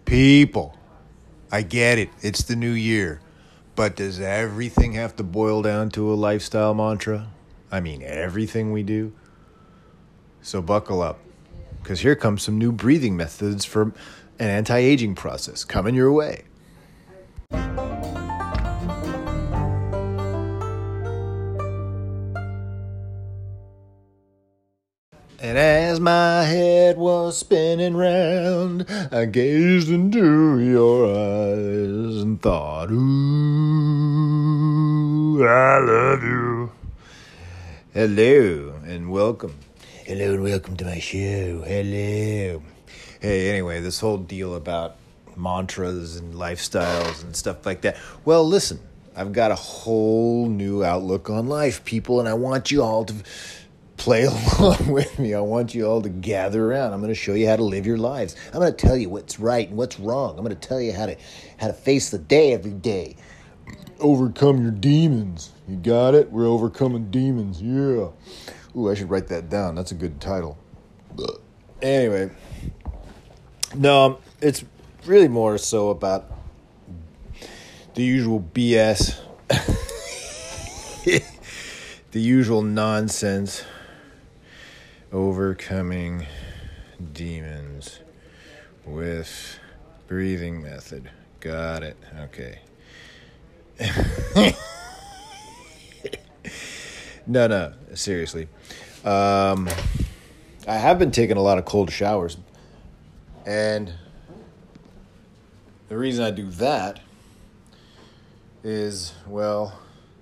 People, I get it. It's the new year. But does everything have to boil down to a lifestyle mantra? I mean, everything we do? So buckle up, because here comes some new breathing methods for an anti-aging process coming your way. And as my head was spinning round, I gazed into your eyes and thought, ooh, I love you. Hello and welcome. Hello and welcome to my show. Hello. Hey, anyway, this whole deal about mantras and lifestyles and stuff like that. Well, listen, I've got a whole new outlook on life, people, and I want you all to play along with me. I want you all to gather around. I'm going to show you how to live your lives. I'm going to tell you what's right and what's wrong. I'm going to tell you how to face the day every day. Overcome your demons. You got it? We're overcoming demons. Yeah. Ooh, I should write that down. That's a good title. Anyway. No, it's really more so about the usual BS. The usual nonsense. Overcoming demons with breathing method. Got it. Okay. No, seriously. I have been taking a lot of cold showers. And the reason I do that is, well,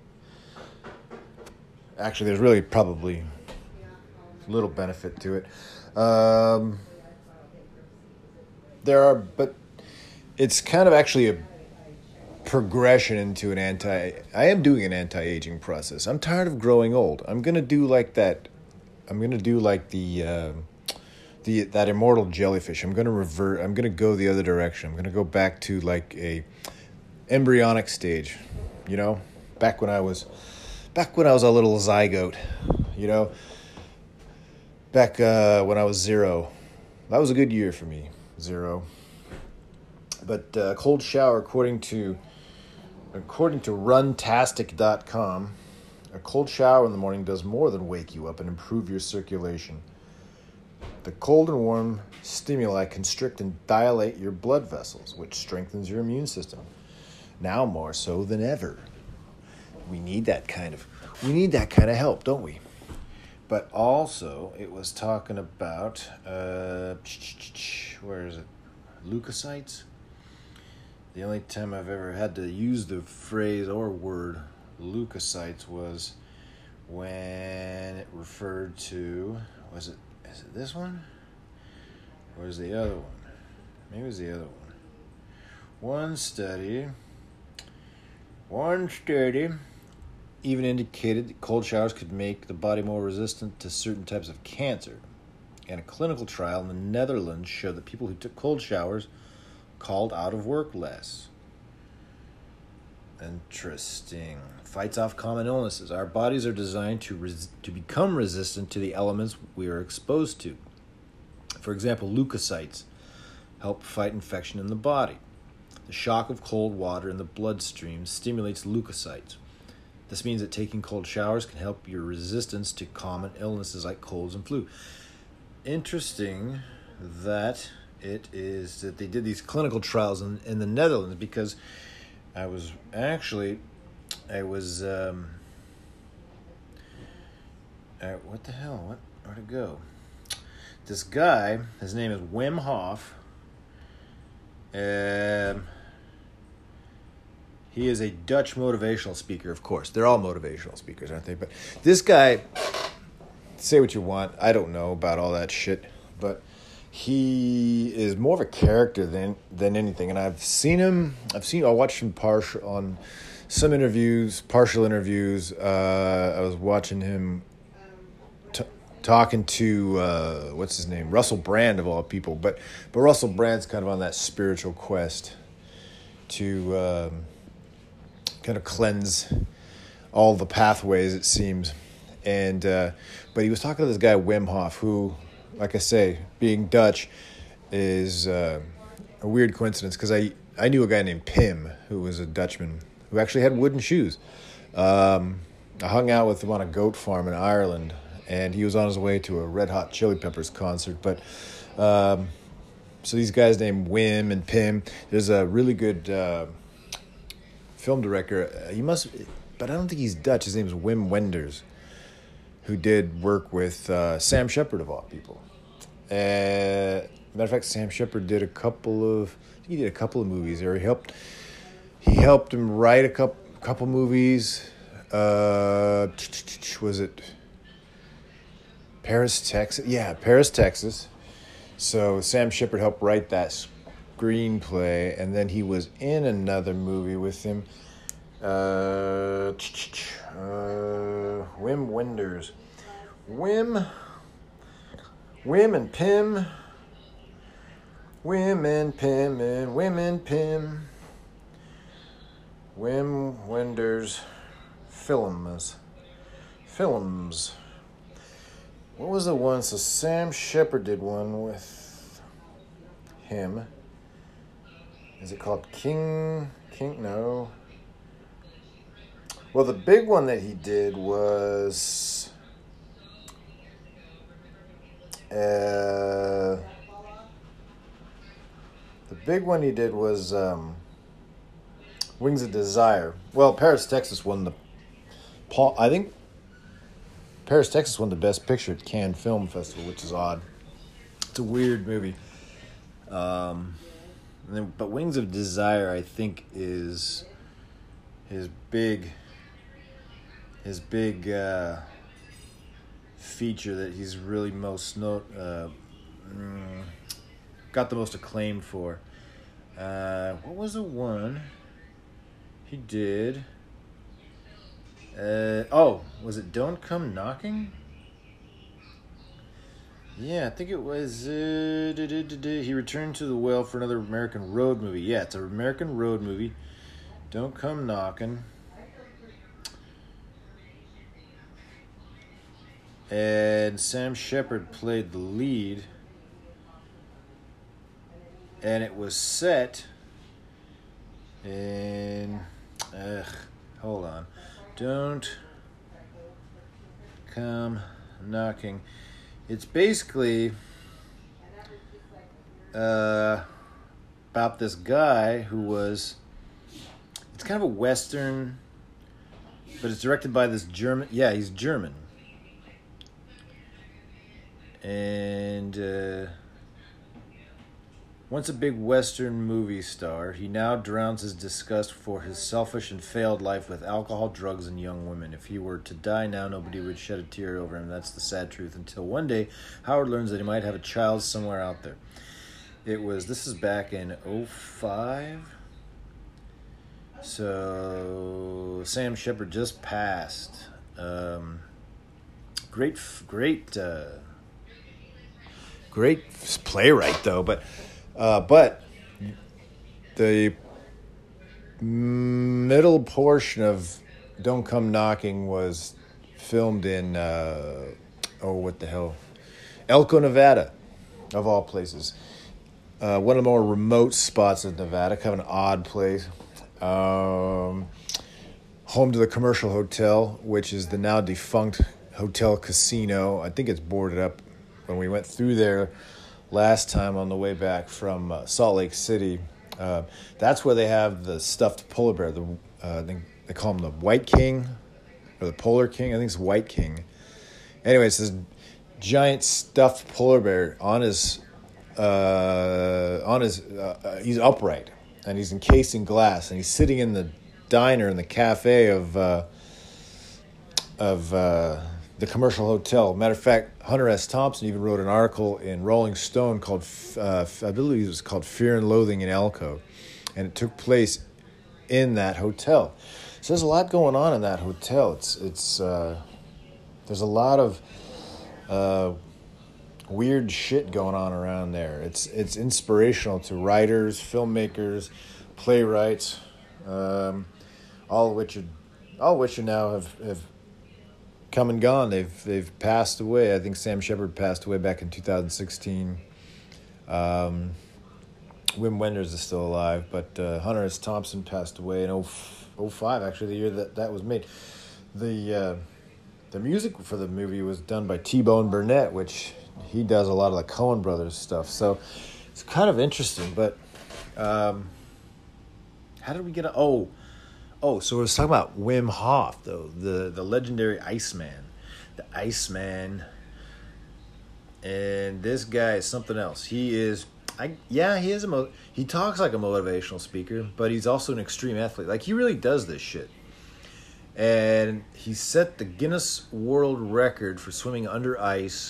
actually, there's really probably little benefit to it. But it's kind of actually a progression into I am doing an anti-aging process. I'm tired of growing old. I'm going to do like that. I'm going to do like that immortal jellyfish. I'm going to go the other direction. I'm going to go back to like a embryonic stage, you know, back when I was a little zygote, you know, back when I was 0. That was a good year for me, 0. But cold shower, according to runtastic.com, a cold shower in the morning does more than wake you up and improve your circulation. The cold and warm stimuli constrict and dilate your blood vessels, which strengthens your immune system. Now more so than ever. We need that kind of help, don't we? But also, it was talking about, where is it? Leukocytes? The only time I've ever had to use the phrase or word leukocytes was when it referred to, is it this one? Or is the other one? Maybe it was the other one. One study even indicated that cold showers could make the body more resistant to certain types of cancer. And a clinical trial in the Netherlands showed that people who took cold showers called out of work less. Interesting. Fights off common illnesses. Our bodies are designed to become resistant to the elements we are exposed to. For example, leukocytes help fight infection in the body. The shock of cold water in the bloodstream stimulates leukocytes. This means that taking cold showers can help your resistance to common illnesses like colds and flu. Interesting that it is that they did these clinical trials in the Netherlands, because where'd it go? This guy, his name is Wim Hof. He is a Dutch motivational speaker, of course. They're all motivational speakers, aren't they? But this guy, say what you want, I don't know about all that shit, but he is more of a character than anything. And I watched him on some interviews, partial interviews. I was watching him talking to, what's his name? Russell Brand, of all people. But Russell Brand's kind of on that spiritual quest to kind of cleanse all the pathways, it seems. And but he was talking to this guy, Wim Hof, who, like I say, being Dutch, is a weird coincidence because I knew a guy named Pim who was a Dutchman who actually had wooden shoes. I hung out with him on a goat farm in Ireland, and he was on his way to a Red Hot Chili Peppers concert. But so these guys named Wim and Pim. There's a really good film director. He must, but I don't think he's Dutch. His name is Wim Wenders, who did work with Sam Shepard of all people. Matter of fact, Sam Shepard did a couple of movies, or he helped him write a couple movies. Was it Paris, Texas? Yeah, Paris, Texas. So Sam Shepard helped write that screenplay, and then he was in another movie with him. Wim Wenders. Wim and Pim. Wim and Pim and Wim and Pim. Wim Wenders films. What was the one? So Sam Shepard did one with him. Is it called King? No. Well, the big one that he did was Wings of Desire. Well, Paris, Texas won the Best Picture at Cannes Film Festival, which is odd. It's a weird movie. But Wings of Desire, I think, is his big feature that he's really got the most acclaim for. What was the one he did? Was it Don't Come Knocking? Yeah, I think it was. He returned to the well for another American road movie. Yeah, it's an American road movie. Don't Come Knocking. And Sam Shepard played the lead. And it was set in... hold on. Don't Come Knocking. It's basically about this guy who was... It's kind of a Western, but it's directed by this German... Yeah, he's German. And once a big Western movie star, he now drowns his disgust for his selfish and failed life with alcohol, drugs, and young women. If he were to die now, nobody would shed a tear over him. That's the sad truth. Until one day, Howard learns that he might have a child somewhere out there. This is back in 2005. So Sam Shepard just passed. Great playwright though, but the middle portion of Don't Come Knocking was filmed in Elko, Nevada, of all places. One of the more remote spots of Nevada, kind of an odd place. Home to the Commercial Hotel, which is the now defunct Hotel Casino. I think it's boarded up. When we went through there last time on the way back from Salt Lake City, that's where they have the stuffed polar bear. I think they call him the White King or the Polar King. I think it's White King. Anyway, it's this giant stuffed polar bear on his he's upright and he's encased in glass and he's sitting in the diner in the cafe of the Commercial Hotel. Matter of fact, Hunter S. Thompson even wrote an article in Rolling Stone called, I believe it was called Fear and Loathing in Elko. And it took place in that hotel. So there's a lot going on in that hotel. There's a lot of weird shit going on around there. It's inspirational to writers, filmmakers, playwrights, all of which now have come and gone. They've passed away. I think Sam Shepard passed away back in 2016. Wim Wenders is still alive, but Hunter S. Thompson passed away in 05, actually, the year that was made. The music for the movie was done by T-Bone Burnett, which he does a lot of the Coen Brothers stuff. So it's kind of interesting, but how did we get so I was talking about Wim Hof, though, the legendary Iceman. The Iceman. And this guy is something else. He talks like a motivational speaker, but he's also an extreme athlete. Like, he really does this shit. And he set the Guinness World Record for swimming under ice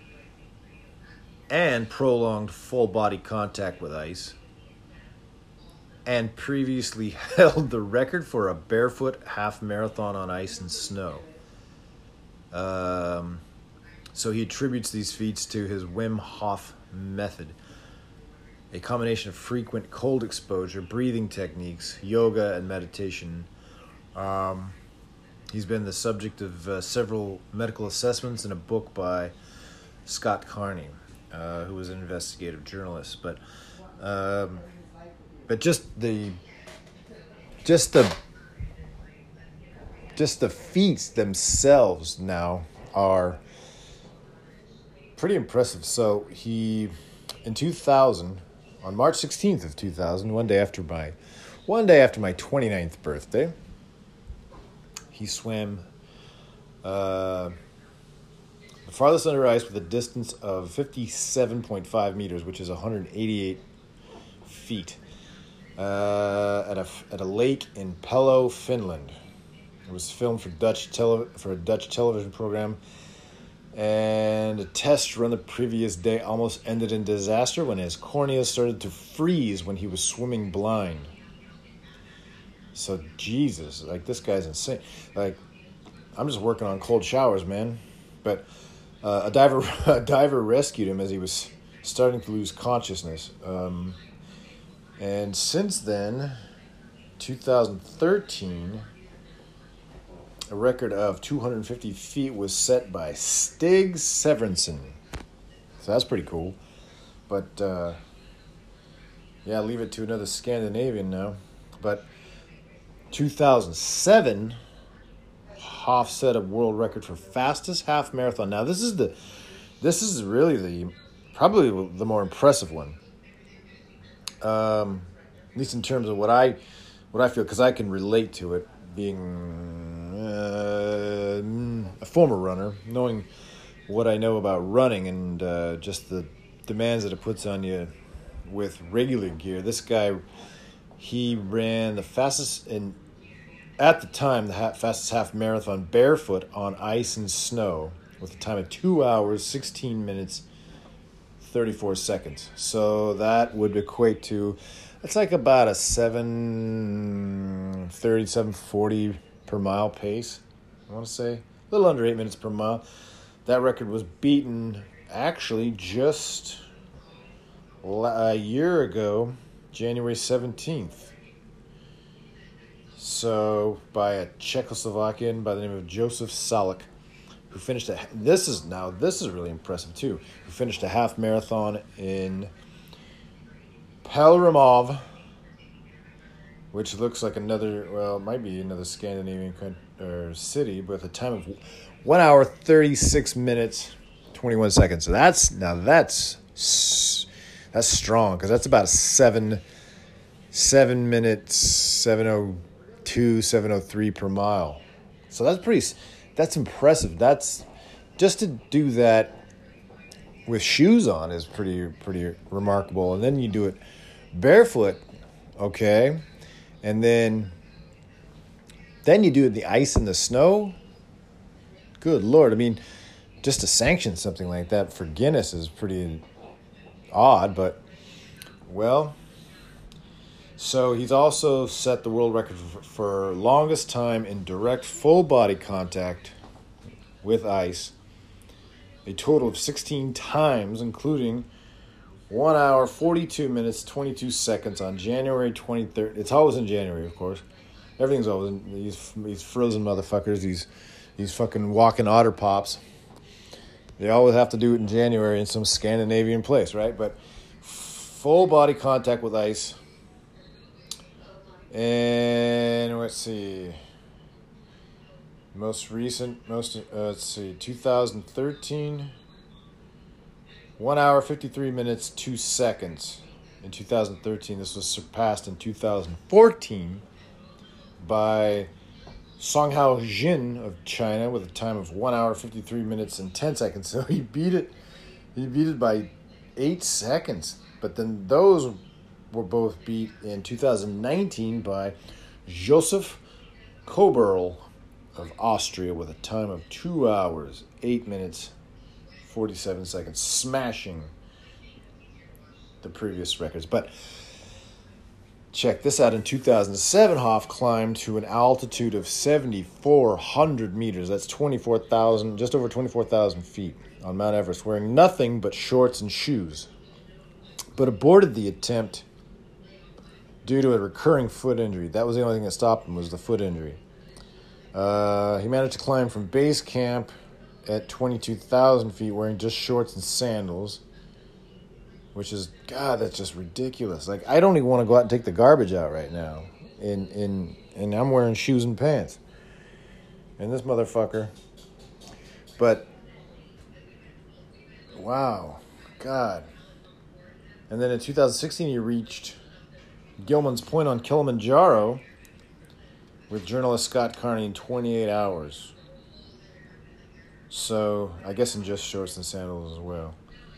and prolonged full body contact with ice, and previously held the record for a barefoot half marathon on ice and snow. So he attributes these feats to his Wim Hof method, a combination of frequent cold exposure, breathing techniques, yoga, and meditation. He's been the subject of several medical assessments in a book by Scott Carney, who was an investigative journalist. But just the feats themselves now are pretty impressive. So he, in 2000, on March 16th of 2000, one day after my 29th birthday, he swam the farthest under ice with a distance of 57.5 meters, which is 188 feet, at a lake in Pello, Finland. It was filmed for a Dutch television program, and a test run the previous day almost ended in disaster when his cornea started to freeze when he was swimming blind. So, Jesus, like, this guy's insane. Like, I'm just working on cold showers, man. But a diver rescued him as he was starting to lose consciousness. And since then, 2013, a record of 250 feet was set by Stig Severinsen. So that's pretty cool. But, leave it to another Scandinavian now. But 2007, Hof set a world record for fastest half marathon. Now, this is really probably the more impressive one. At least in terms of what I feel, because I can relate to it, being a former runner, knowing what I know about running and just the demands that it puts on you with regular gear. This guy, he ran the fastest, and at the time, the fastest half marathon barefoot on ice and snow with a time of 2 hours, 16 minutes, 34 seconds. So that would equate to, it's like about a 7:30, 7:40 per mile pace, I want to say. A little under 8 minutes per mile. That record was beaten actually just a year ago, January 17th. So by a Czechoslovakian by the name of Josef Salek, who finished this is really impressive too, who finished a half marathon in Pelhřimov, which looks like it might be another Scandinavian city, with a time of 1 hour, 36 minutes, 21 seconds. So that's strong, because that's about 7 minutes, 7:02, 7:03 per mile. So that's impressive. That's, just to do that with shoes on is pretty remarkable. And then you do it barefoot, okay? And then you do it in the ice and the snow. Good Lord. I mean, just to sanction something like that for Guinness is pretty odd, but, well, so he's also set the world record for longest time in direct full body contact with ice, a total of 16 times, including 1 hour, 42 minutes, 22 seconds on January 23rd. It's always in January, of course. Everything's always in these frozen motherfuckers, these fucking walking otter pops. They always have to do it in January in some Scandinavian place, right? But full body contact with ice. And let's see. Most recent, let's see, 2013, 1 hour, 53 minutes, 2 seconds. In 2013, this was surpassed in 2014 by Songhao Jin of China with a time of 1 hour, 53 minutes, and 10 seconds. So he beat it by 8 seconds. But then those were both beat in 2019 by Joseph Koberl of Austria with a time of 2 hours, 8 minutes, 47 seconds, smashing the previous records. But check this out. In 2007, Hoff climbed to an altitude of 7,400 meters. That's 24,000, just over 24,000 feet on Mount Everest, wearing nothing but shorts and shoes. But aborted the attempt due to a recurring foot injury. That was the only thing that stopped him, was the foot injury. He managed to climb from base camp at 22,000 feet wearing just shorts and sandals, which is, God, that's just ridiculous. Like, I don't even want to go out and take the garbage out right now. And I'm wearing shoes and pants. And this motherfucker. But, wow, God. And then in 2016, he reached Gilman's Point on Kilimanjaro with journalist Scott Carney in 28 hours. So, I guess in just shorts and sandals as well.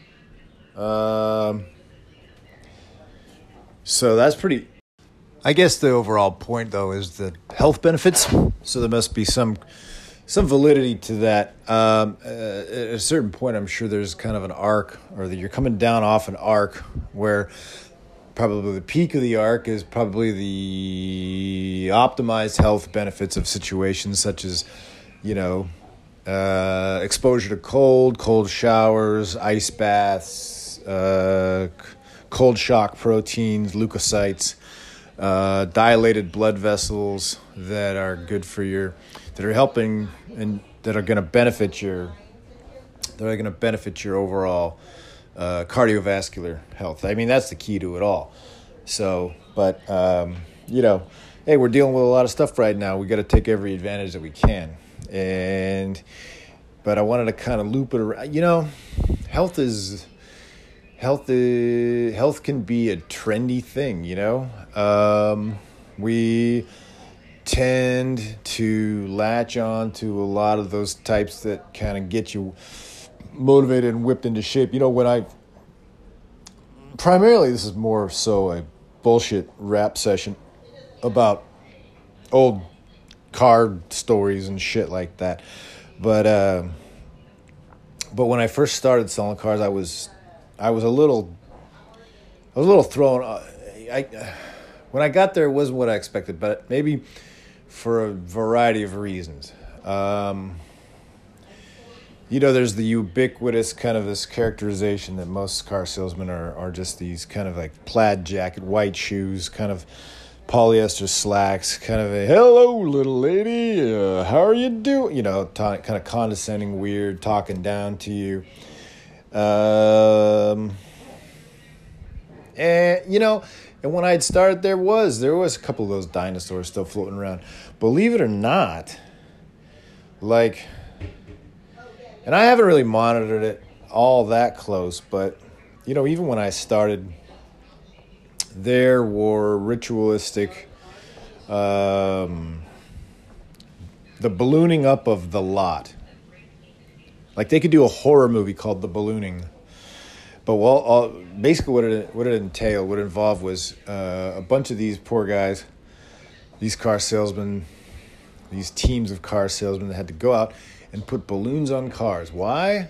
So that's pretty... I guess the overall point, though, is the health benefits. So there must be some validity to that. At a certain point, I'm sure there's kind of an arc, or that you're coming down off an arc where probably the peak of the arc is probably the optimized health benefits of situations such as, exposure to cold showers, ice baths, cold shock proteins, leukocytes, dilated blood vessels that are good for that are helping and that are going to benefit your overall cardiovascular health. I mean, that's the key to it all. So, but, hey, we're dealing with a lot of stuff right now. We got to take every advantage that we can. But I wanted to kind of loop it around. Health can be a trendy thing, We tend to latch on to a lot of those types that kind of get you motivated and whipped into shape. Primarily this is more so a bullshit rap session about old car stories and shit like that. But when I first started selling cars, I was a little thrown. When I got there, it wasn't what I expected, but maybe for a variety of reasons. There's the ubiquitous kind of this characterization that most car salesmen are just these kind of like plaid jacket, white shoes, kind of polyester slacks, kind of a hello little lady, how are you doing? Kind of condescending, weird, talking down to you. And when I had started, there was a couple of those dinosaurs still floating around. Believe it or not, and I haven't really monitored it all that close, but, even when I started, there were ritualistic, the ballooning up of the lot. Like, they could do a horror movie called The Ballooning. But basically what it entailed, what it involved was a bunch of these poor guys, these car salesmen, these teams of car salesmen that had to go out and put balloons on cars. Why?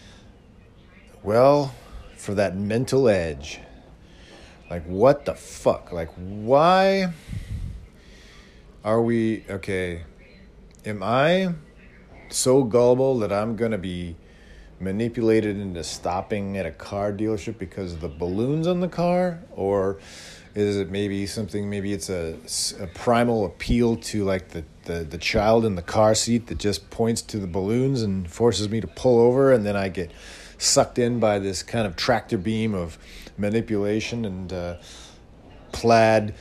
Well, for that mental edge. Like, what the fuck? Like, why are we... Okay, am I so gullible that I'm going to be manipulated into stopping at a car dealership because of the balloons on the car? Or is it maybe it's a primal appeal to like the child in the car seat that just points to the balloons and forces me to pull over, and then I get sucked in by this kind of tractor beam of manipulation and plaid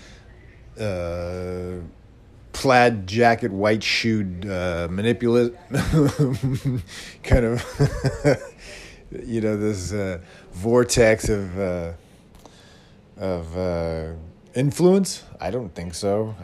plaid jacket, white shoed manipulate kind of this vortex of influence. I don't think so.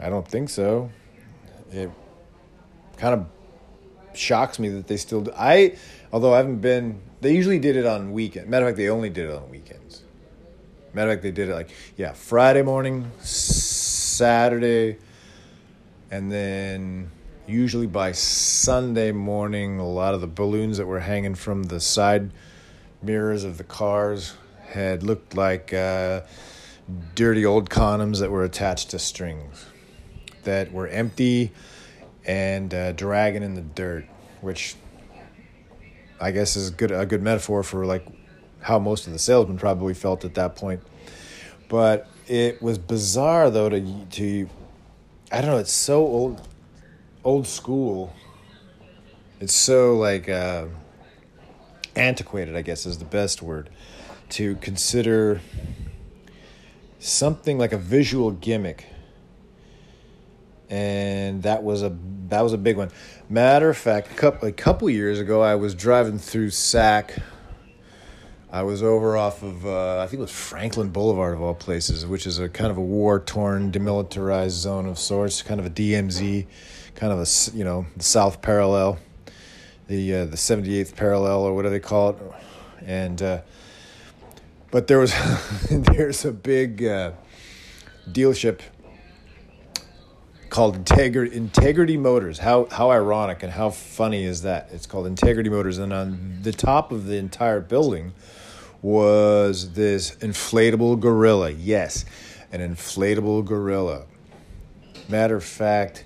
It kind of shocks me that they still do. Although I haven't been, they usually did it on weekends. Matter of fact, they only did it on weekends. Matter of fact, they did it Friday morning, Saturday, and then usually by Sunday morning, a lot of the balloons that were hanging from the side mirrors of the cars had looked like dirty old condoms that were attached to strings that were empty and dragging in the dirt, which I guess is a good metaphor for how most of the salesmen probably felt at that point. But it was bizarre though to I don't know, it's so old school. It's so antiquated, I guess is the best word, to consider something like a visual gimmick. And that was a big one. Matter of fact, a couple years ago, I was driving through Sac. I was over off of I think it was Franklin Boulevard of all places, which is a kind of a war-torn, demilitarized zone of sorts, kind of a DMZ, kind of the South Parallel, the 78th parallel or whatever they call it, and but there's a big dealership called Integrity Motors. How ironic and how funny is that? It's called Integrity Motors, and on the top of the entire building was this inflatable gorilla. Yes, an inflatable gorilla. Matter of fact,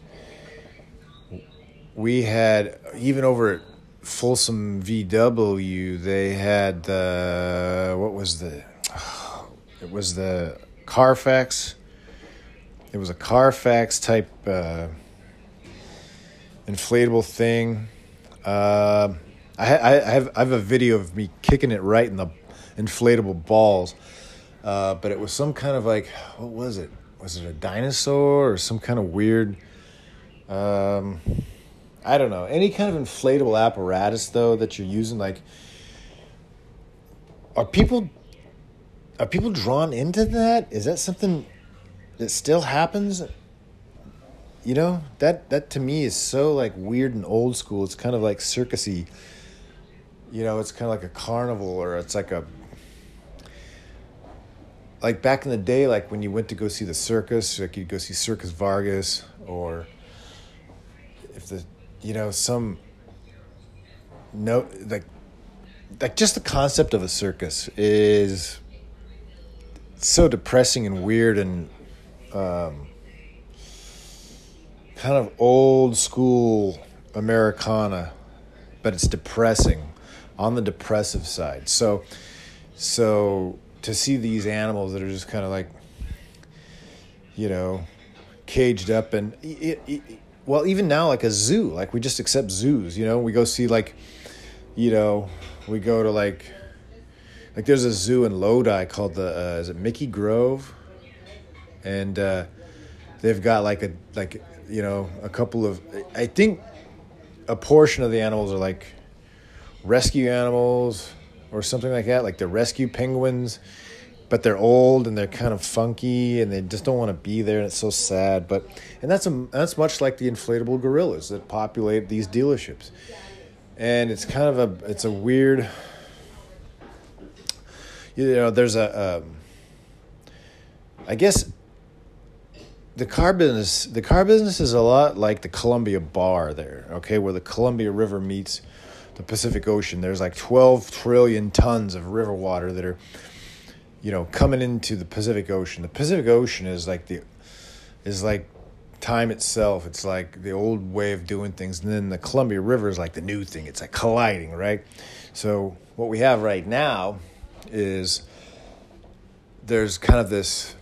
we had, even over at Folsom VW, they had it was the Carfax. It was a Carfax type inflatable thing. I have a video of me kicking it right in the inflatable balls. But it was some kind of what was it? Was it a dinosaur or some kind of weird, I don't know. Any kind of inflatable apparatus though that you're using, are people drawn into that? Is that something that still happens? That to me is so weird and old school. It's kind of like circusy. It's kind of like a carnival, or it's like back in the day, when you went to go see the circus, you'd go see Circus Vargas, or if just the concept of a circus is so depressing and weird and kind of old school Americana, but it's depressing, on the depressive side. So to see these animals that are just kind of caged up, and even now, a zoo, we just accept zoos, we go see we go to there's a zoo in Lodi called is it Mickey Grove? And they've got a couple of, I think a portion of the animals are rescue animals or something like that, the rescue penguins, but they're old and they're kind of funky and they just don't want to be there, and it's so sad. And that's much like the inflatable gorillas that populate these dealerships. And it's kind of it's a weird, there's I guess the car business is a lot like the Columbia Bar there, okay, where the Columbia River meets the Pacific Ocean. There's 12 trillion tons of river water that are, coming into the Pacific Ocean. The Pacific Ocean is like time itself. It's like the old way of doing things. And then the Columbia River is the new thing. It's colliding, right? So what we have right now is there's kind of this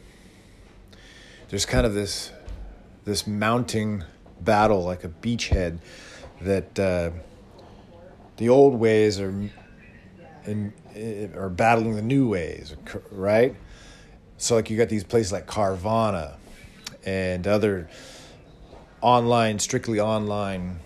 mounting battle, like a beachhead, that the old ways are or battling the new ways, right? So like you got these places like Carvana and other strictly online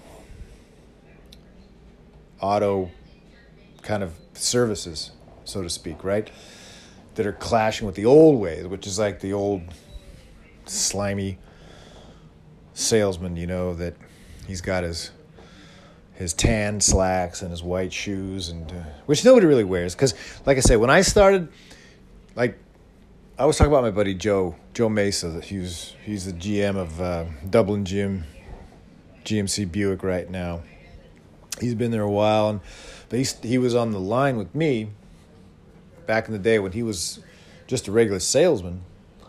auto kind of services, so to speak, right? That are clashing with the old ways, which is like the old slimy salesman, that he's got his tan slacks and his white shoes, and which nobody really wears. Because, like I say, when I started, like I was talking about my buddy Joe Mesa. He's the GM of Dublin GMC Buick right now. He's been there a while, but he was on the line with me back in the day when he was just a regular salesman.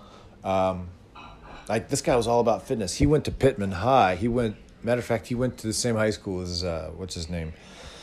Like this guy was all about fitness. He went to Pittman High. Matter of fact, he went to the same high school as what's his name,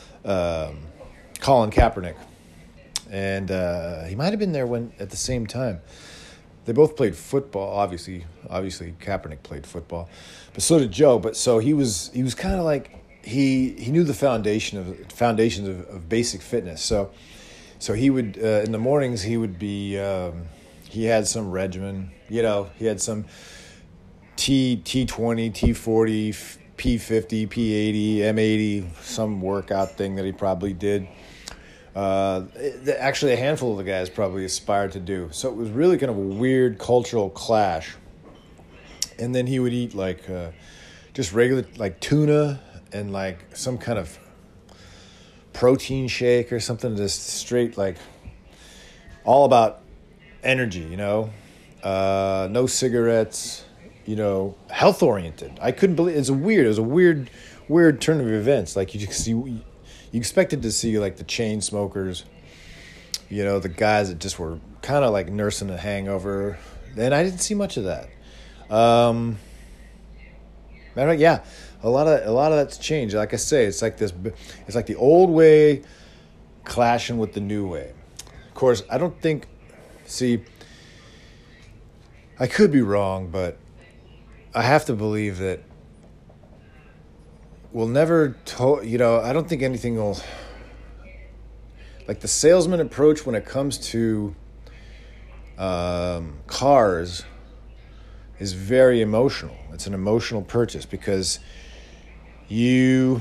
Colin Kaepernick, and he might have been there at the same time. They both played football. Obviously, Kaepernick played football, but so did Joe. But so he was kind of like he knew the foundations of basic fitness. So he would in the mornings he would be he had some regimen. He had some T20, T40, P50, P80, M80, some workout thing that he probably did. Actually, a handful of the guys probably aspired to do. So it was really kind of a weird cultural clash. And then he would eat like just regular like tuna and like some kind of protein shake or something, just straight like all about energy, no cigarettes, health oriented. I couldn't believe it was a weird turn of events. Like you expected to see like the chain smokers, the guys that just were kind of like nursing a hangover, and I didn't see much of that. Matter of fact, yeah, a lot of that's changed. Like I say, it's like the old way clashing with the new way. Of course, I don't think. See, I could be wrong, but I have to believe that we'll never. I don't think anything will. Like the salesman approach when it comes to cars is very emotional. It's an emotional purchase because your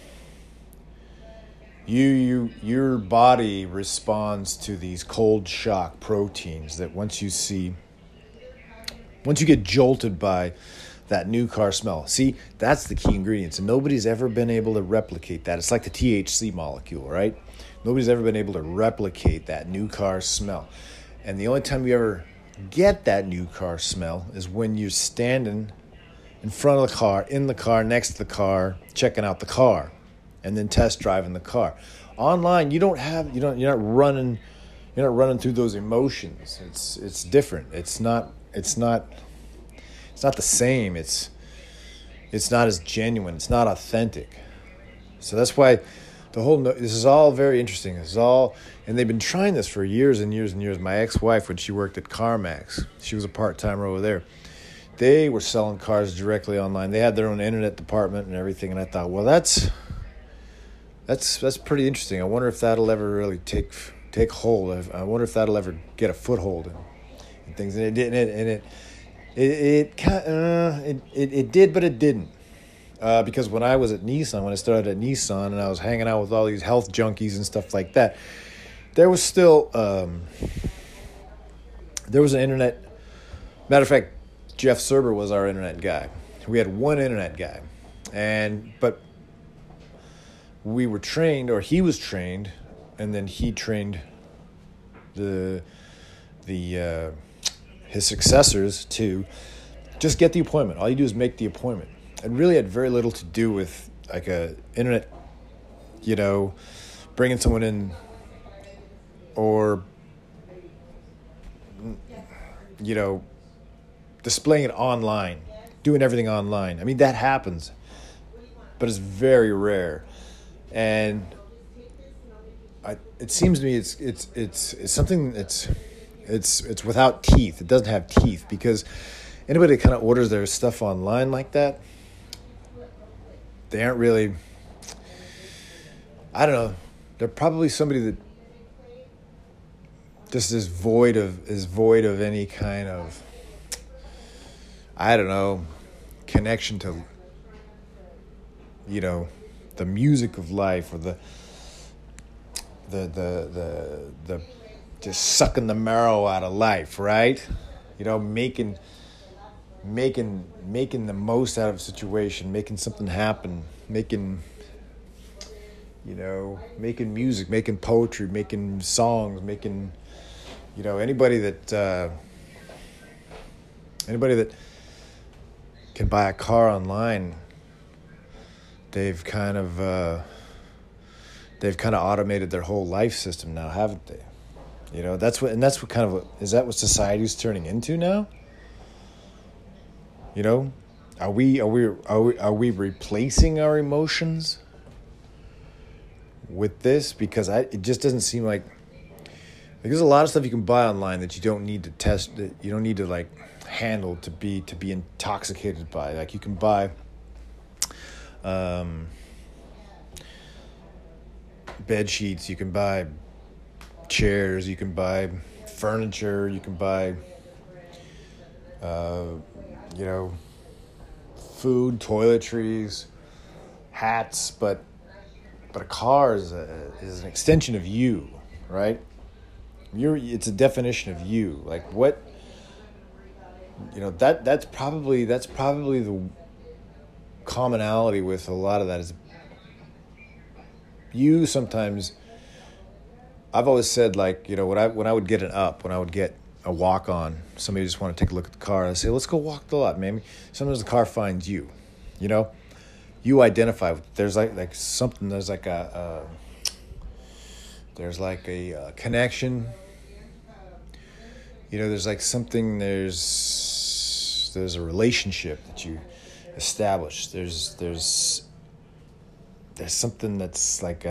body responds to these cold shock proteins that once you get jolted by that new car smell. See, that's the key ingredients, and nobody's ever been able to replicate that. It's like the THC molecule, right? Nobody's ever been able to replicate that new car smell. And the only time you ever get that new car smell is when you're standing in front of the car, in the car, next to the car, checking out the car, and then test driving the car. Online, you're not running through those emotions. It's different. It's not the same. It's not as genuine. It's not authentic. So that's why this is all very interesting. And they've been trying this for years and years and years. My ex-wife, when she worked at CarMax, she was a part-timer over there. They were selling cars directly online. They had their own internet department and everything. And I thought, well, that's pretty interesting. I wonder if that'll ever really take hold. I wonder if that'll ever get a foothold in things. And it didn't. And it did, but it didn't. Because when I was at Nissan, when I started at Nissan, and I was hanging out with all these health junkies and stuff like that, there was still there was an internet. Matter of fact, Jeff Serber was our internet guy. We had one internet guy, but we were trained, or he was trained, and then he trained his successors to just get the appointment. All you do is make the appointment. It really had very little to do with like a internet, bringing someone in or, displaying it online, doing everything online. I mean, that happens, but it's very rare. And it seems to me it's something it's without teeth. It doesn't have teeth, because anybody that kind of orders their stuff online like that, they aren't really, I don't know, they're probably somebody that just is void of any kind of, I don't know, connection to, the music of life, or the just sucking the marrow out of life, right? Making the most out of a situation, making something happen, making music, making poetry, making songs, making, anybody that can buy a car online, they've kind of automated their whole life system now, haven't they? That's what kind of, is that what society's turning into now? Are we replacing our emotions with this? Because it just doesn't seem like there's a lot of stuff you can buy online that you don't need to test, that you don't need to like handle to be intoxicated by. Like you can buy bed sheets, you can buy chairs, you can buy furniture, you can buy food, toiletries, hats, but a car is an extension of you, right? It's a definition of you. Like what, that's probably the commonality with a lot of that is you sometimes. I've always said, like, when I would get when I would get a walk on, somebody just want to take a look at the car, I say, let's go walk the lot, maybe. Sometimes the car finds you, you identify with, there's like something, there's like a connection, there's like something, there's a relationship that you establish, there's something that's like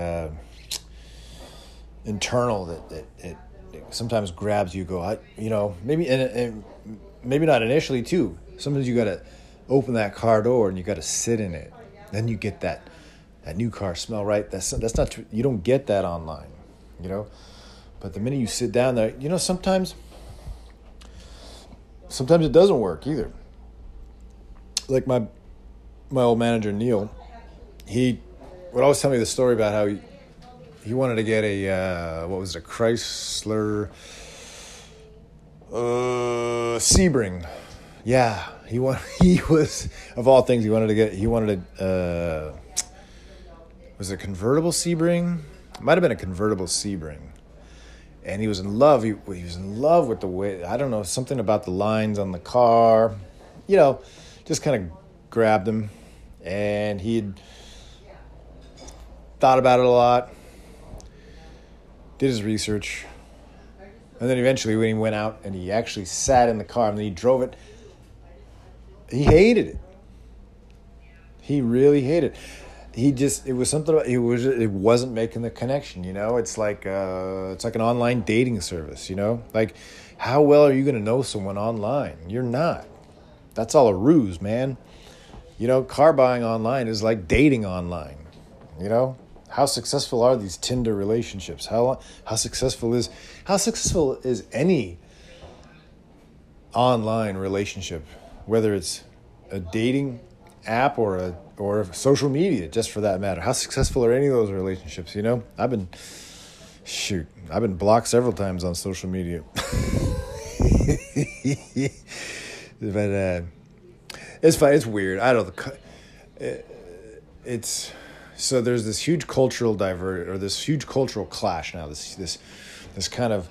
internal that it sometimes grabs you, maybe, and maybe not initially too. Sometimes you got to open that car door and you got to sit in it. Then you get that new car smell, right? That's not true. You don't get that online, but the minute you sit down there, sometimes it doesn't work either. Like my old manager, Neil, he would always tell me the story about how he wanted to get a Chrysler Sebring. Yeah, he was, of all things, was it a convertible Sebring? It might have been a convertible Sebring. And he was in love. He was in love with the way, I don't know, something about the lines on the car, just kind of grabbed him. And he'd thought about it a lot, did his research, and then eventually when he went out and he actually sat in the car and then he drove it, he hated it. He really hated it. It was something about, it wasn't making the connection, It's like an online dating service, Like, how well are you going to know someone online? You're not. That's all a ruse, man. Car buying online is like dating online, How successful are these Tinder relationships? How successful is any online relationship, whether it's a dating app or social media, just for that matter? How successful are any of those relationships? I've been blocked several times on social media. But it's fine. It's weird. I don't know. So there's this huge cultural this huge cultural clash now. This kind of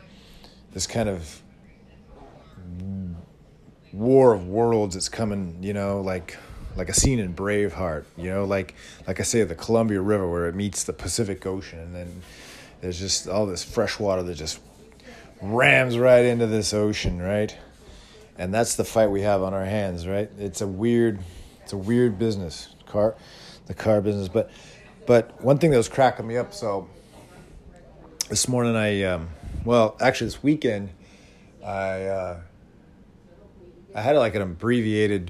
war of worlds that's coming. Like a scene in Braveheart. Like I say, the Columbia River where it meets the Pacific Ocean, and then there's just all this fresh water that just rams right into this ocean, right? And that's the fight we have on our hands, right? It's a weird business, the car business. But one thing that was cracking me up, so this morning this weekend, I had like an abbreviated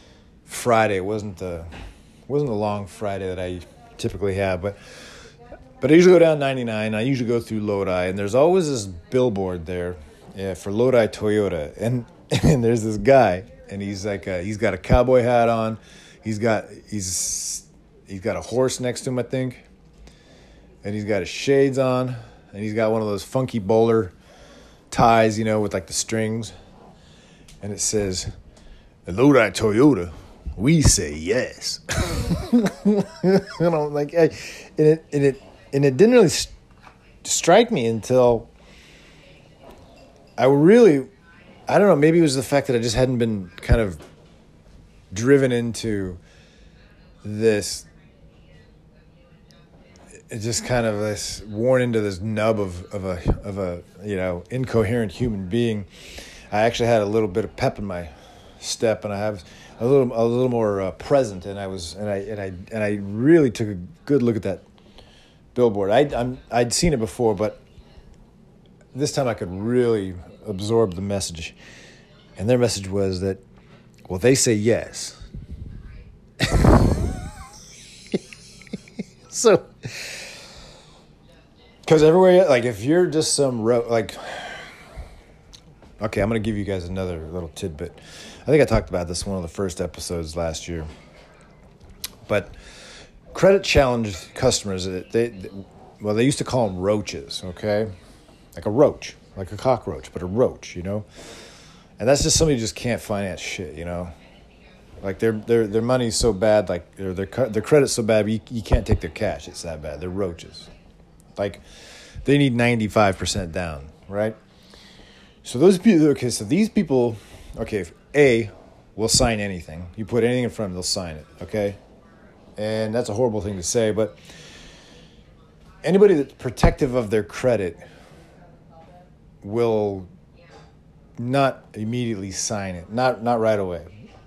Friday. It wasn't the long Friday that I typically have, but But I usually go down 99. I usually go through Lodi, and there's always this billboard there, for Lodi Toyota, and and there's this guy, and he's like he's got a cowboy hat on, he's got a horse next to him, I think, and he's got his shades on, and he's got one of those funky bowler ties, with like the strings, and it says, "At Lodi Toyota, we say yes." And I'm like, and it didn't really strike me until I don't know, maybe it was the fact that I just hadn't been kind of driven into this, it just kind of this worn into this nub of a incoherent human being. I actually had a little bit of pep in my step, and I have a little more present, and I really took a good look at that billboard. I'd seen it before, but this time I could really absorb the message. And their message was that, well, they say yes. So, because everywhere, like, if you're just some okay, I'm going to give you guys another little tidbit. I think I talked about this in one of the first episodes last year. But credit challenged customers, they used to call them roaches, okay? Like a roach, like a cockroach, but a roach, And that's just somebody who just can't finance shit, Like their money's so bad, like their credit's so bad, you can't take their cash. It's that bad. They're roaches. Like they need 95% down, right? So these people, if A, will sign anything. You put anything in front of them, they'll sign it, okay? And that's a horrible thing to say, but anybody that's protective of their credit will not immediately sign it, not right away.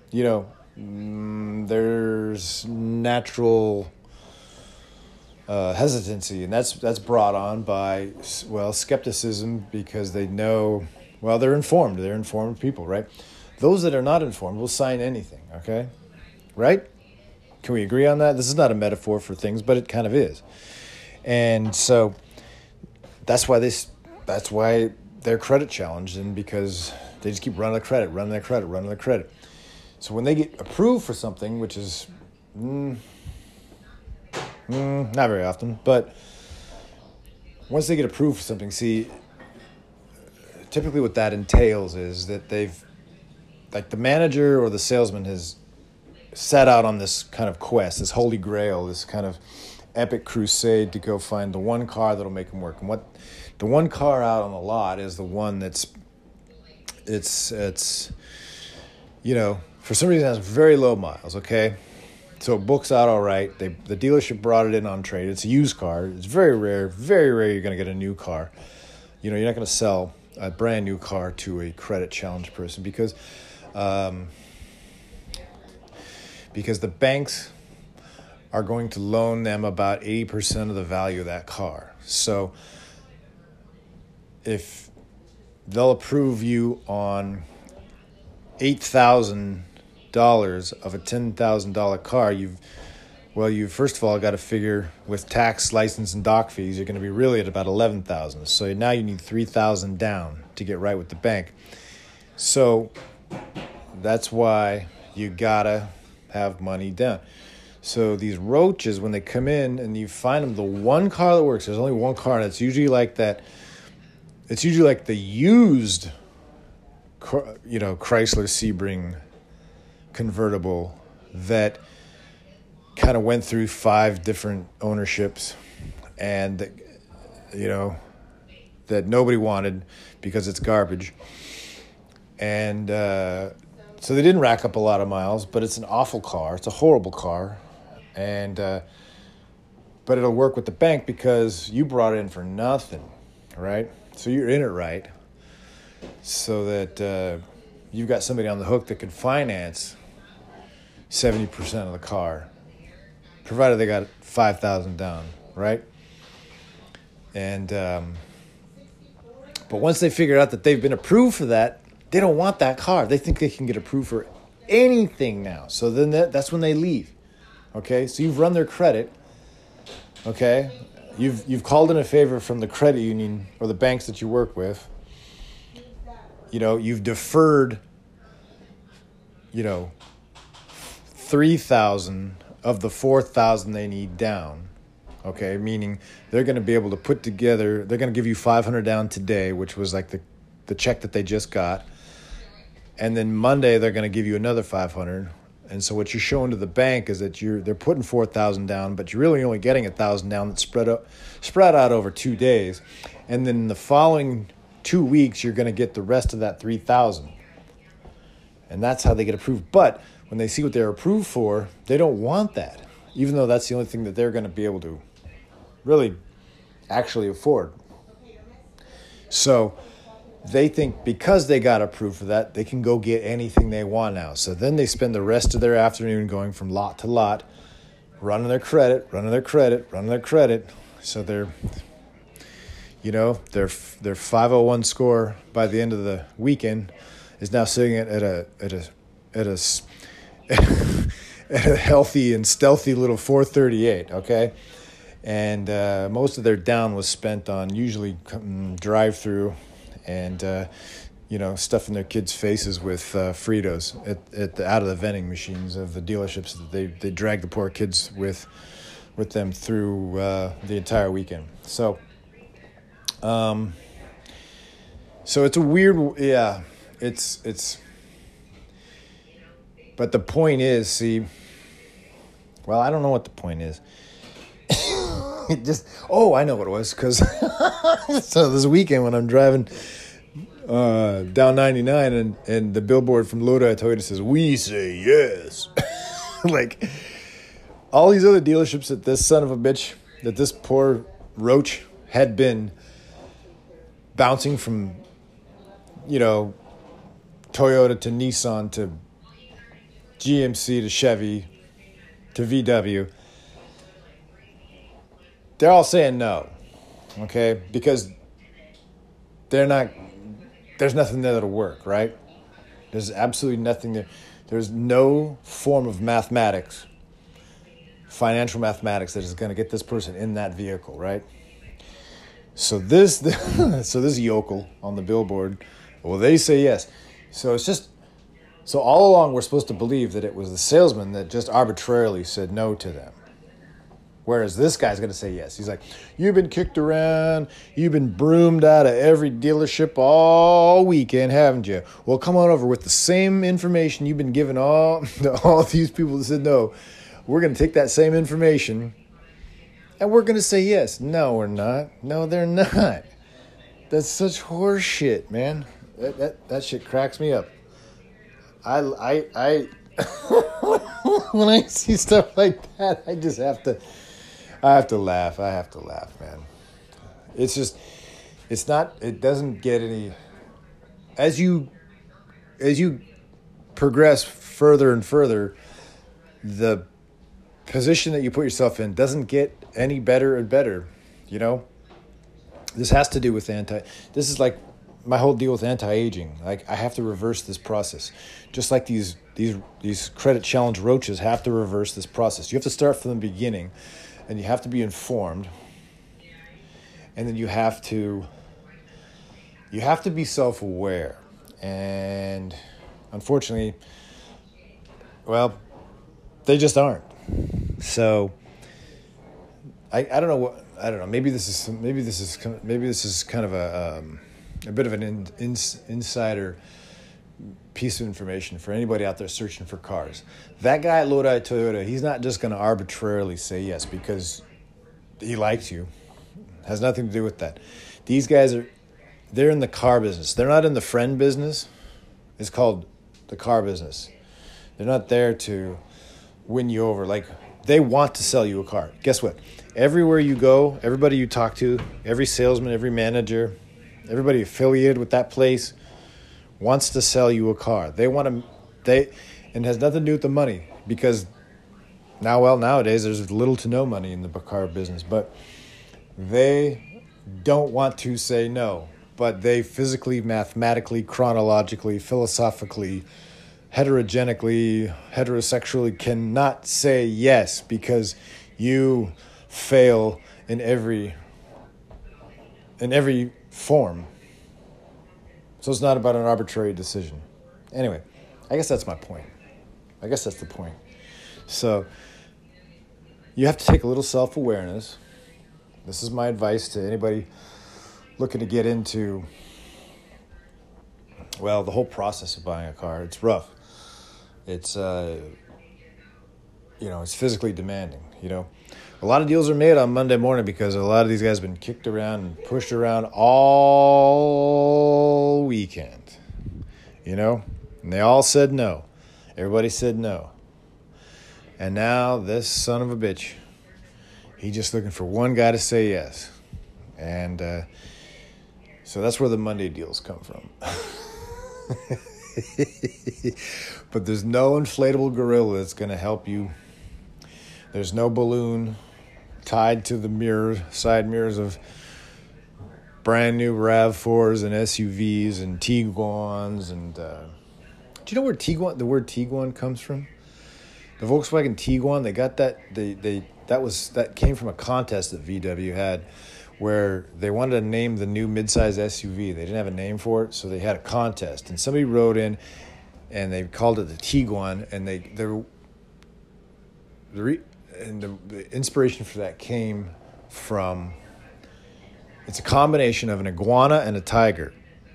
There's natural hesitancy, and that's brought on by, skepticism, because they know, they're informed. They're informed people, right? Those that are not informed will sign anything, okay? Right? Can we agree on that? This is not a metaphor for things, but it kind of is. And so that's why they're credit challenged, and because they just keep running their credit. So when they get approved for something, which is not very often, but once they get approved for something, typically what that entails is that they've, like, the manager or the salesman has set out on this kind of quest, this holy grail, this kind of epic crusade to go find the one car that'll make them work. And what the one car out on the lot is the one that's for some reason has very low miles, okay? So it books out all right. The dealership brought it in on trade. It's a used car. It's very rare you're going to get a new car. You're not going to sell a brand new car to a credit challenged person because the banks are going to loan them about 80% of the value of that car. So if they'll approve you on $8,000 of a $10,000 car, you've first of all got to figure with tax, license, and doc fees, you're going to be really at about $11,000. So now you need $3,000 down to get right with the bank. So that's why you gotta have money down. So these roaches, when they come in and you find them, the one car that works, there's only one car, and it's usually like that. It's usually like the used, Chrysler Sebring convertible that kind of went through 5 different ownerships, and that nobody wanted because it's garbage. And so they didn't rack up a lot of miles, but it's an awful car. It's a horrible car. And but it'll work with the bank because you brought it in for nothing, right? So you're in it right, so that you've got somebody on the hook that can finance 70% of the car, provided they got $5,000 down, right? And but once they figure out that they've been approved for that, they don't want that car. They think they can get approved for anything now. So then that's when they leave. Okay, so you've run their credit. Okay, you've called in a favor from the credit union or the banks that you work with. You've deferred, 3,000 of the 4,000 they need down. Okay, meaning they're going to be able to put together, they're going to give you 500 down today, which was like the check that they just got. And then Monday, they're going to give you another 500. And so what you're showing to the bank is that they're putting 4,000 down, but you're really only getting 1,000 down that's spread out over 2 days. And then the following 2 weeks, you're going to get the rest of that 3,000. And that's how they get approved. But when they see what they're approved for, they don't want that, even though that's the only thing that they're going to be able to really actually afford. So they think because they got approved for that, they can go get anything they want now. So then they spend the rest of their afternoon going from lot to lot, running their credit. So their 501 score by the end of the weekend is now sitting at a healthy and stealthy little 438, okay? And most of their down was spent on usually drive-through and, stuffing their kids' faces with Fritos out of the vending machines of the dealerships that they drag the poor kids with them through the entire weekend. So it's a weird, yeah, it's, but the point is, I don't know what the point is. I know what it was, because so this weekend when I'm driving down 99 and the billboard from Lodi Toyota says, "We say yes." Like all these other dealerships that this son of a bitch, that this poor roach had been bouncing from, Toyota to Nissan to GMC to Chevy to VW, they're all saying no, okay? Because there's nothing there that'll work, right? There's absolutely nothing there. There's no form of mathematics, financial mathematics, that is going to get this person in that vehicle, right? So this yokel on the billboard, well, they say yes. So all along we're supposed to believe that it was the salesman that just arbitrarily said no to them. Whereas this guy's going to say yes. He's like, "You've been kicked around. You've been broomed out of every dealership all weekend, haven't you? Well, come on over with the same information you've been giving all these people that said no. We're going to take that same information and we're going to say yes." No, we're not. No, they're not. That's such horse shit, man. That shit cracks me up. I when I see stuff like that, I have to laugh, man. It doesn't get any, as you progress further and further, the position that you put yourself in doesn't get any better and better, This has to do with this is like my whole deal with anti-aging. Like, I have to reverse this process. Just like these credit challenge roaches have to reverse this process. You have to start from the beginning, and you have to be informed, and then you have to be self-aware. And unfortunately, well, they just aren't. So I don't know. Maybe this is kind of a bit of an insider piece of information for anybody out there searching for cars. That guy at Lodi Toyota, he's not just going to arbitrarily say yes because he likes you. It has nothing to do with that. These guys they're in the car business. They're not in the friend business. It's called the car business. They're not there to win you over. Like, they want to sell you a car. Guess what? Everywhere you go, everybody you talk to, every salesman, every manager, everybody affiliated with that place wants to sell you a car. And it has nothing to do with the money, because nowadays there's little to no money in the car business, but they don't want to say no, but they physically, mathematically, chronologically, philosophically, heterosexually cannot say yes because you fail in every form. So it's not about an arbitrary decision. Anyway, I guess that's my point. I guess that's the point. So you have to take a little self-awareness. This is my advice to anybody looking to get into, well, the whole process of buying a car. It's rough. It's, it's physically demanding, A lot of deals are made on Monday morning because a lot of these guys have been kicked around and pushed around all weekend, And they all said no. Everybody said no. And now this son of a bitch, he's just looking for one guy to say yes. And so that's where the Monday deals come from. But there's no inflatable gorilla that's going to help you. There's no balloon tied to the side mirrors of brand new RAV4s and SUVs and Tiguans. And do you know where the word Tiguan comes from? The Volkswagen Tiguan, they got that. That came from a contest that VW had, where they wanted to name the new midsize SUV. They didn't have a name for it, so they had a contest, and somebody wrote in, and they called it the Tiguan, and the inspiration for that came from. It's a combination of an iguana and a tiger,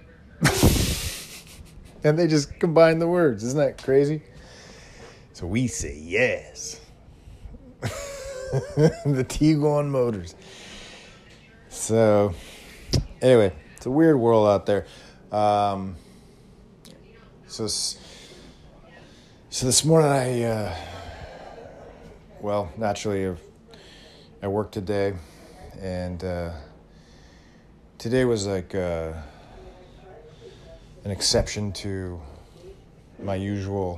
and they just combined the words. Isn't that crazy? So we say yes. The Tiguan Motors. So, anyway, it's a weird world out there. So this morning naturally I worked today, and today was like an exception to my usual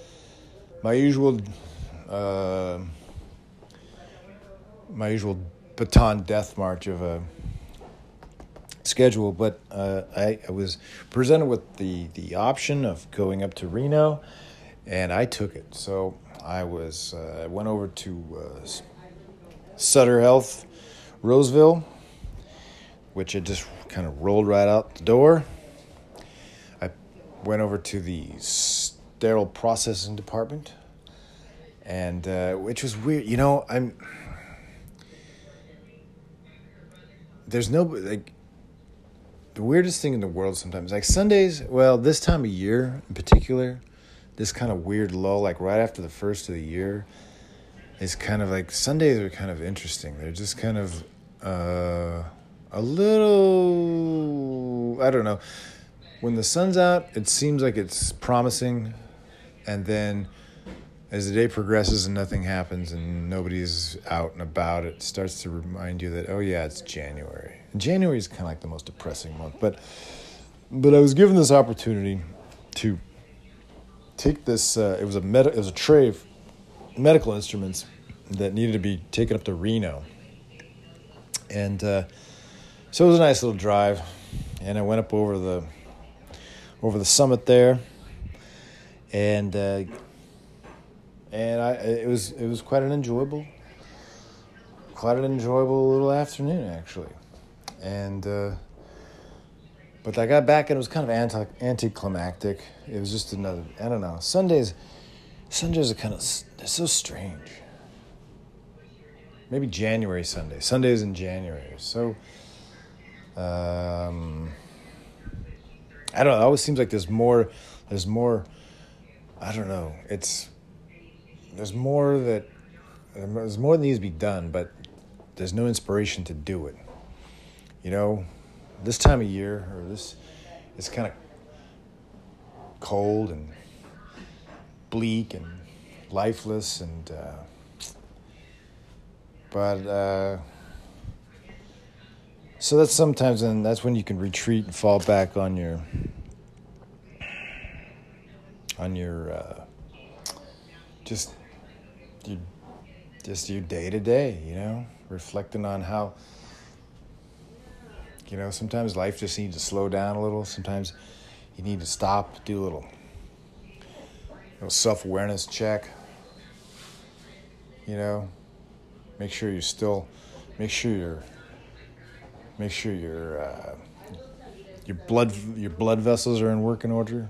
baton death march of a schedule, but I was presented with the option of going up to Reno, and I took it. So I went over to Sutter Health, Roseville, which I just kind of rolled right out the door. I went over to the sterile processing department, and which was weird. There's no, like, the weirdest thing in the world sometimes, like Sundays, well, this time of year in particular, this kind of weird lull, like right after the first of the year, is kind of like, Sundays are kind of interesting. They're just kind of a little, I don't know. When the sun's out, it seems like it's promising, and then as the day progresses and nothing happens and nobody's out and about, it starts to remind you that, oh yeah, it's January. And January is kind of like the most depressing month. But I was given this opportunity to take this. It was a tray of medical instruments that needed to be taken up to Reno, and so it was a nice little drive. And I went up over the summit there, and it was quite an enjoyable little afternoon, actually. And but I got back and it was kind of anticlimactic. It was just another, I don't know. Sundays are kind of, they're so strange. Maybe January Sunday. Sundays in January are so, I don't know. It always seems like there's more, I don't know. There's more that needs to be done, but there's no inspiration to do it. This time of year, it's kind of cold and bleak and lifeless, and so that's sometimes, and that's when you can retreat and fall back on your just your day to day, reflecting on how, sometimes life just needs to slow down a little. Sometimes you need to stop, do a little self-awareness check, make sure you're still Make sure your blood vessels are in working order.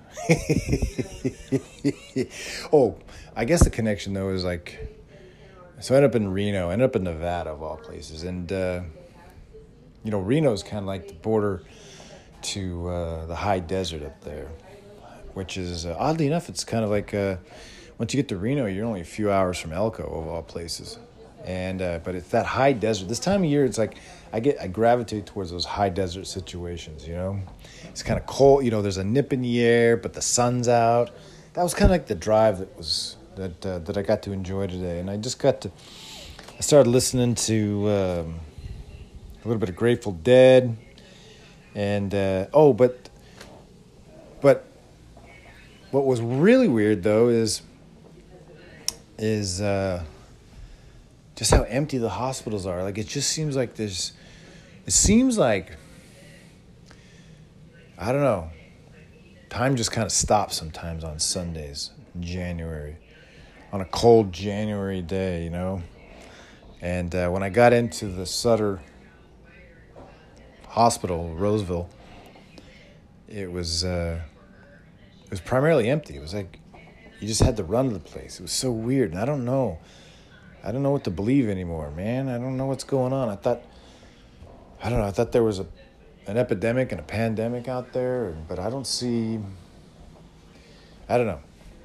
Oh, I guess the connection though is like, so I ended up in Reno, ended up in Nevada of all places, and Reno is kind of like the border to the high desert up there, which is oddly enough, it's kind of like once you get to Reno, you're only a few hours from Elko of all places. And but it's that high desert. This time of year, it's like I gravitate towards those high desert situations. It's kind of cold. There's a nip in the air, but the sun's out. That was kind of like the drive that I got to enjoy today. And I started listening to a little bit of Grateful Dead, and but what was really weird though is just how empty the hospitals are. Like, it just seems like I don't know, time just kind of stops sometimes on Sundays in January, on a cold January day, And when I got into the Sutter Hospital, Roseville, it was primarily empty. It was like you just had to run to the place. It was so weird, and I don't know what to believe anymore, man. I don't know what's going on. I thought there was an epidemic and a pandemic out there, but I don't see. I don't know.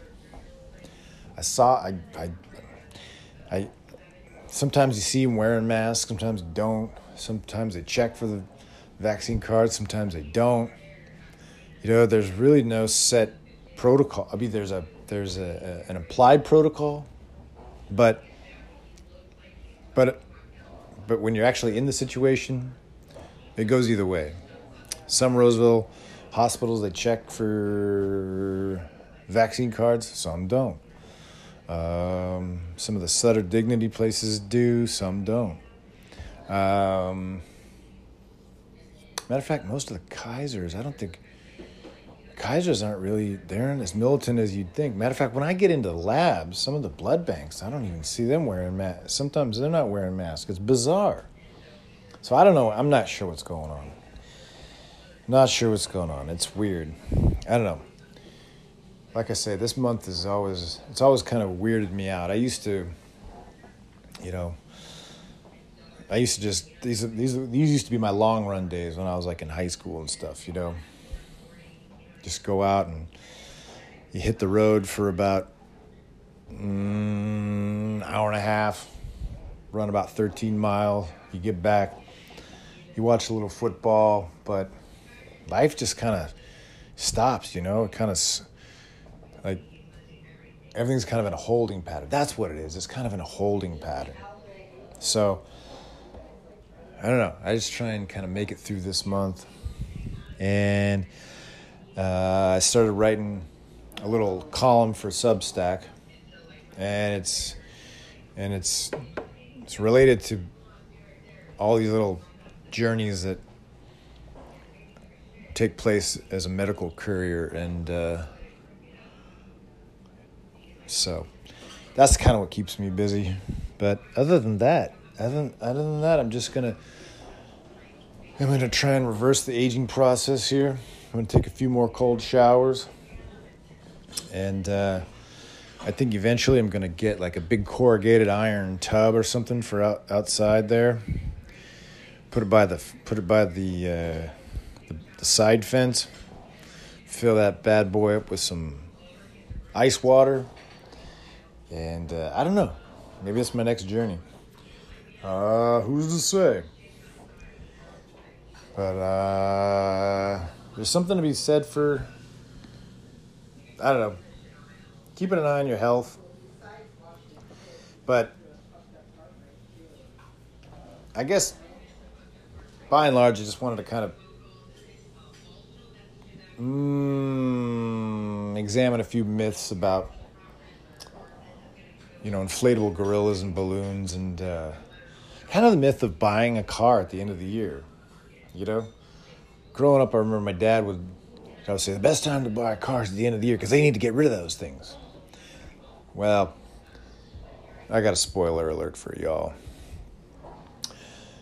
I sometimes you see them wearing masks, sometimes you don't. Sometimes they check for the vaccine cards, sometimes they don't. There's really no set protocol. I mean, there's an implied protocol, but when you're actually in the situation, it goes either way. Some Roseville hospitals, they check for vaccine cards, some don't. Some of the Sutter Dignity places do, some don't. Matter of fact, most of the Kaisers, I don't think Kaisers aren't as militant as you'd think. Matter of fact, when I get into the labs, some of the blood banks, I don't even see them wearing masks. Sometimes they're not wearing masks. It's bizarre. So I don't know. I'm not sure what's going on. It's weird. I don't know. Like I say, this month it's always kind of weirded me out. I used to just, these used to be my long run days when I was like in high school and stuff, Just go out and you hit the road for about an hour and a half, run about 13 miles. You get back, you watch a little football, but life just kind of stops, It kind of, like, everything's kind of in a holding pattern. That's what it is. It's kind of in a holding pattern. So, I don't know. I just try and kind of make it through this month. And I started writing a little column for Substack, and it's related to all these little journeys that take place as a medical courier, and so that's kind of what keeps me busy. But other than that, I'm gonna try and reverse the aging process here. I'm going to take a few more cold showers, and I think eventually I'm going to get like a big corrugated iron tub or something for outside there. Put it by the side fence. Fill that bad boy up with some ice water, and I don't know. Maybe that's my next journey. Who's to say? But there's something to be said for, I don't know, keeping an eye on your health. But I guess, by and large, I just wanted to kind of examine a few myths about, inflatable gorillas and balloons, and kind of the myth of buying a car at the end of the year, Growing up, I remember my dad would say, the best time to buy a car is at the end of the year because they need to get rid of those things. Well, I got a spoiler alert for y'all.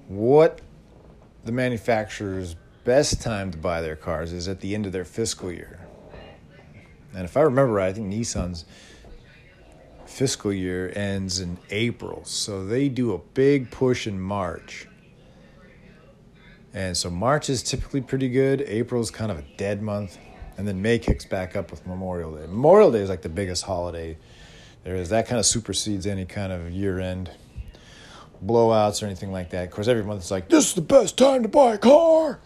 what the manufacturer's best time to buy their cars is at the end of their fiscal year. And if I remember right, I think Nissan's fiscal year ends in April. So they do a big push in March. And so March is typically pretty good. April is kind of a dead month. And then May kicks back up with Memorial Day. Memorial Day is like the biggest holiday there is. That kind of supersedes any kind of year-end blowouts or anything like that. Of course, every month it's like, this is the best time to buy a car.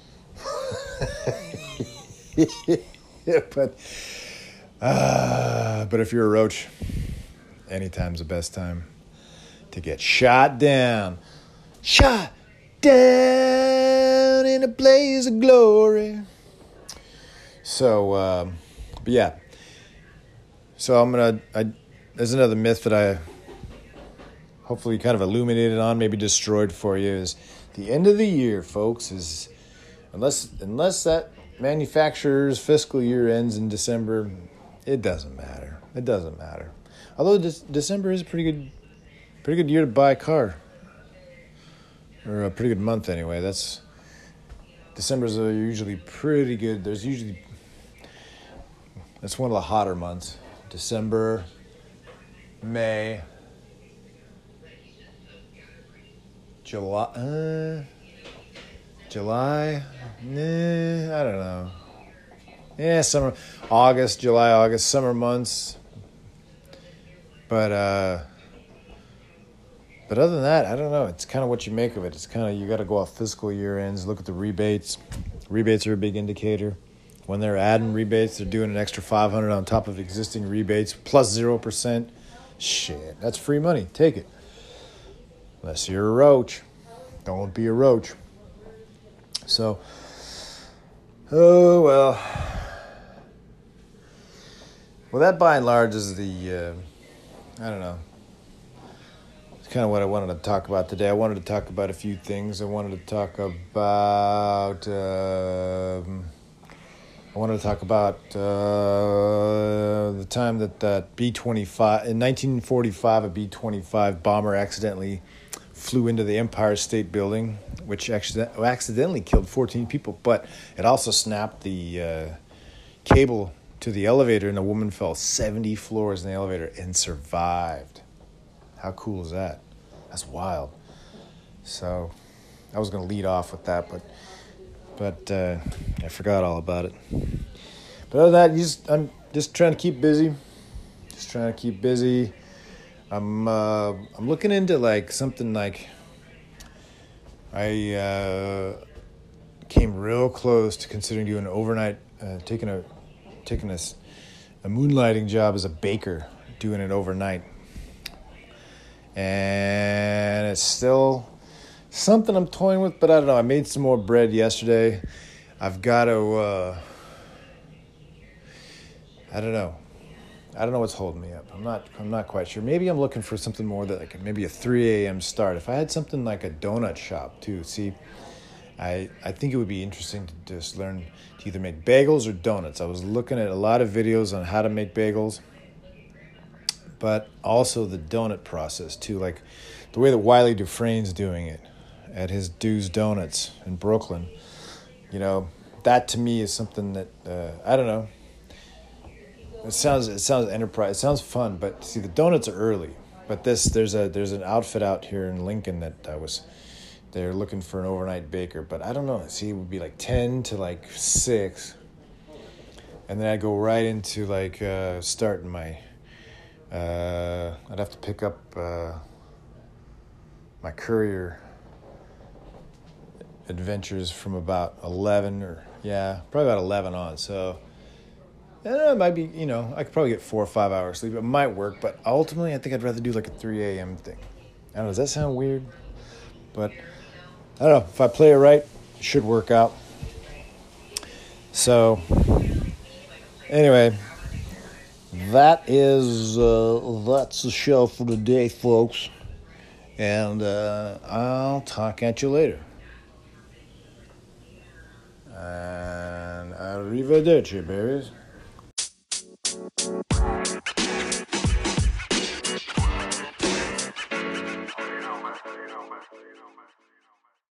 Yeah, but if you're a roach, anytime's the best time to get shot down. Shot down in a blaze of glory. So, but yeah. So there's another myth that I hopefully kind of illuminated on, maybe destroyed for you, is the end of the year, folks, is unless that manufacturer's fiscal year ends in December, it doesn't matter. It doesn't matter. Although December is a pretty good year to buy a car, or a pretty good month anyway. December's usually pretty good. That's one of the hotter months. December, May, July, I don't know. Yeah, summer, July, August, summer months. But other than that, I don't know. It's kind of what you make of it. It's kind of, you got to go off fiscal year ends, look at the rebates. Rebates are a big indicator. When they're adding rebates, they're doing an extra $500 on top of existing rebates, plus 0%. Shit, that's free money. Take it. Unless you're a roach. Don't be a roach. So, oh, well. Well, that by and large is the, I don't know. It's kind of what I wanted to talk about today. I wanted to talk about a few things. I wanted to talk about the time that B-25, in 1945, a B-25 bomber accidentally flew into the Empire State Building, which accidentally killed 14 people, but it also snapped the cable to the elevator, and a woman fell 70 floors in the elevator and survived. How cool is that? That's wild. So I was going to lead off with that, but I forgot all about it. But other than that, I'm just trying to keep busy. I'm looking into like something like, I came real close to considering doing an overnight, taking a moonlighting job as a baker, doing it overnight. And it's still something I'm toying with, but I don't know. I made some more bread yesterday. I've got to, I don't know what's holding me up. I'm not quite sure. Maybe I'm looking for something more that like maybe a 3 a.m. start. If I had something like a donut shop too, see, I think it would be interesting to just learn to either make bagels or donuts. I was looking at a lot of videos on how to make bagels, but also the donut process too, like the way that Wiley Dufresne's doing it at his Dude's Donuts in Brooklyn. You know, that to me is something that I don't know. It sounds enterprise. It sounds fun, but see, the donuts are early. But there's an outfit out here in Lincoln that they're looking for an overnight baker. But I don't know. See, it would be like 10 to like 6, and then I'd go right into like starting my. I'd have to pick up my courier adventures from about 11 probably about 11 on. So. It might be, I could probably get 4 or 5 hours sleep. It might work, but ultimately I think I'd rather do like a 3 a.m. thing. I don't know, does that sound weird? But I don't know, if I play it right, it should work out. So, anyway, that's the show for today, folks. And I'll talk at you later. And arrivederci, babies.